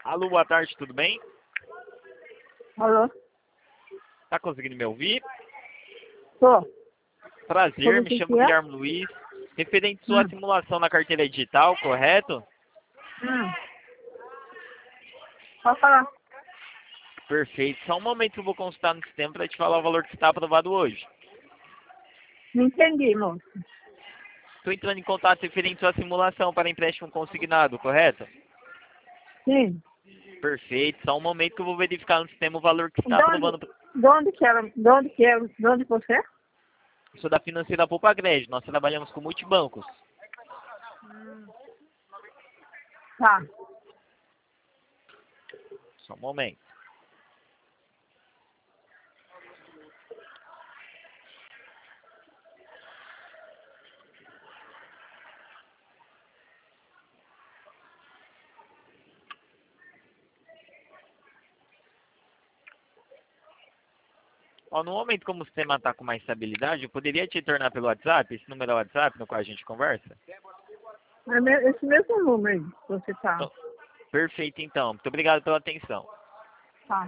Alô, boa tarde, tudo bem? Alô? Tá conseguindo me ouvir? Tô. Prazer, Sobre o me que chamo que é? Guilherme Luiz. Referente à sua Hum. simulação na carteira digital, correto? Hum. Pode falar. Perfeito. Só um momento que eu vou consultar no sistema para te falar o valor que está aprovado hoje. Não entendi, moço. Estou entrando em contato referente à sua simulação para empréstimo consignado, correto? Sim. Perfeito. Só um momento que eu vou verificar no sistema o valor que está De onde, aprovando. de onde que ela, de onde que é, de onde você é? Sou da financeira Poupa Crédito. Nós trabalhamos com multibancos. Tá. Só um momento. Ó, no momento, como o sistema está com mais estabilidade, eu poderia te tornar pelo WhatsApp, esse número é o WhatsApp no qual a gente conversa? Esse mesmo número aí que você tá. Então, perfeito, então. Muito obrigado pela atenção. Tá.